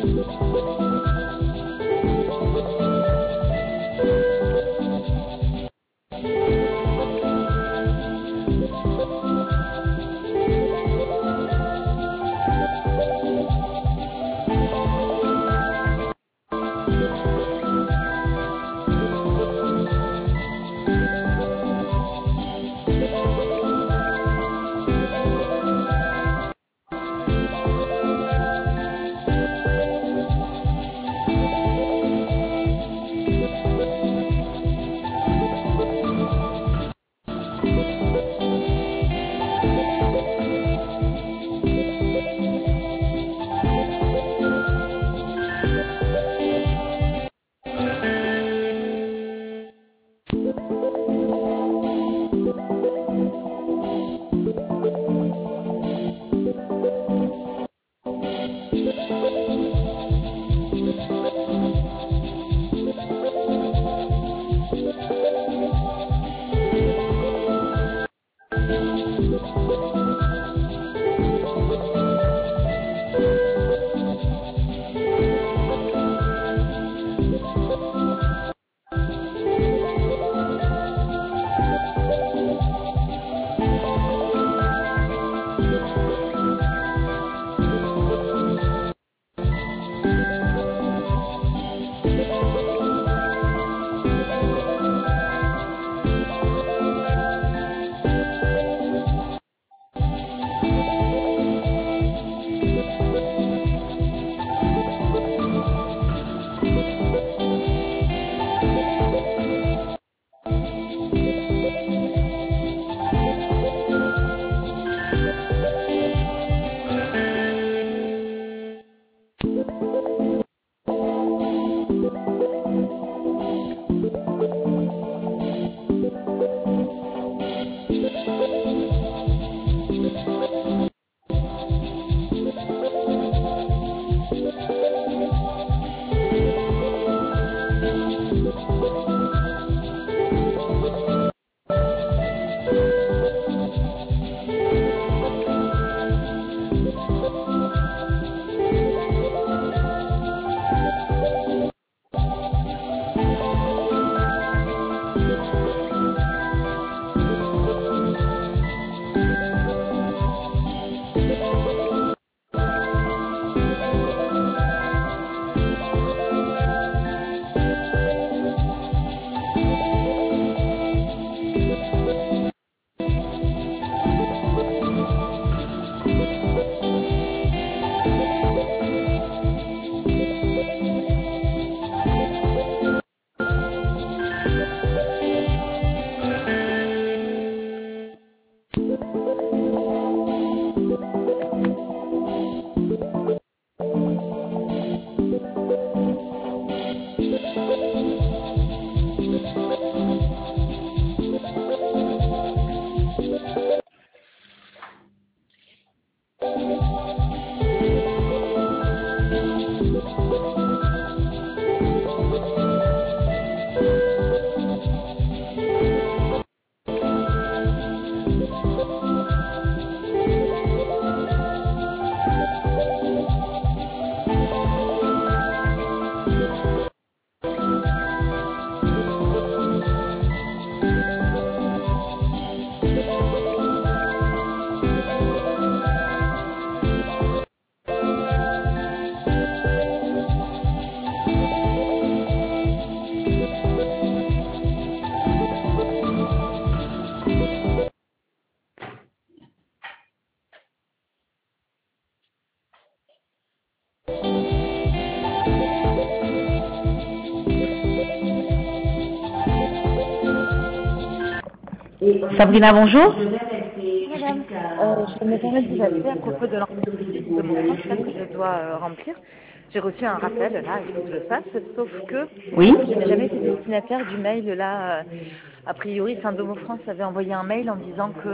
Sabrina, bonjour. Madame, je me permets de vous appeler à propos de l'entreprise de mon France là, que je dois remplir. J'ai reçu un rappel là, il faut que je le fasse, sauf que Oui. je n'ai jamais été destinataire du mail là. A priori, Saint-Domo France avait envoyé un mail en disant que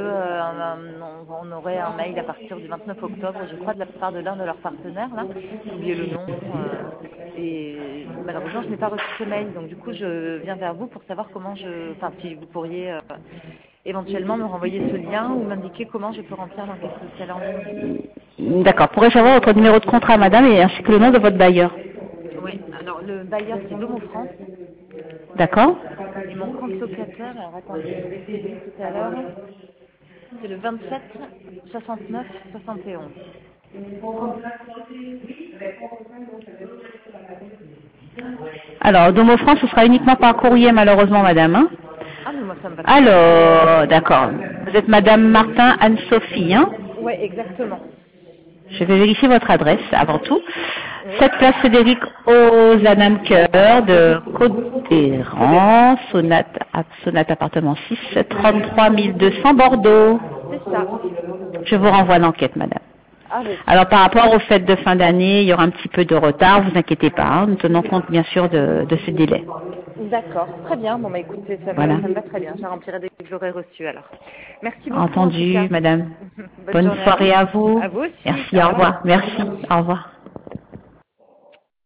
on aurait un mail à partir du 29 octobre, je crois, de la part de l'un de leurs partenaires là. J'ai oublié le nom. Et malheureusement, je n'ai pas reçu ce mail. Donc du coup, je viens vers vous pour savoir comment si vous pourriez éventuellement me renvoyer ce lien ou m'indiquer comment je peux remplir l'enquête sociale en ligne. D'accord. Pourrais-je avoir votre numéro de contrat, madame, et ainsi que le nom de votre bailleur? Oui, alors le bailleur c'est Domo France D'accord. et mon compte locataire, alors attendez, je l'ai dit tout à l'heure, c'est le 27 69 71. Alors, Domo France, ce sera uniquement par courrier, malheureusement, madame. Hein. Ah mais moi ça me va. Alors, d'accord. Vous êtes madame Martin Anne-Sophie, hein? Oui, exactement. Je vais vérifier votre adresse avant tout. Oui. 7 place Frédéric Ozanam-Cœur de Côte-d'Héran, Sonate appartement 6, 33 200 Bordeaux. C'est ça. Je vous renvoie l'enquête, madame. Ah, oui. Alors, par rapport aux fêtes de fin d'année, il y aura un petit peu de retard, vous inquiétez pas, hein, nous tenons compte bien sûr de ce délai. D'accord, très bien. Bon, bah écoutez, ça me va très bien. Je remplirai dès que j'aurai reçu alors. Merci beaucoup. Entendu, madame. Bonne journée soirée à vous. À vous aussi. Merci, au revoir. Merci, au revoir.